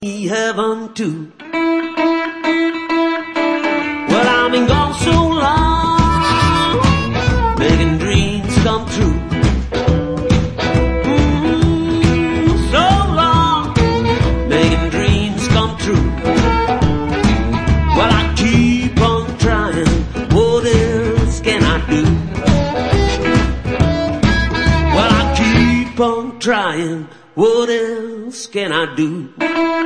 heaven too. Well, I've been gone so long, making dreams come true. So long, making dreams come true. Well, I keep on trying, what else can I do? Well, I keep on trying, what else can I do?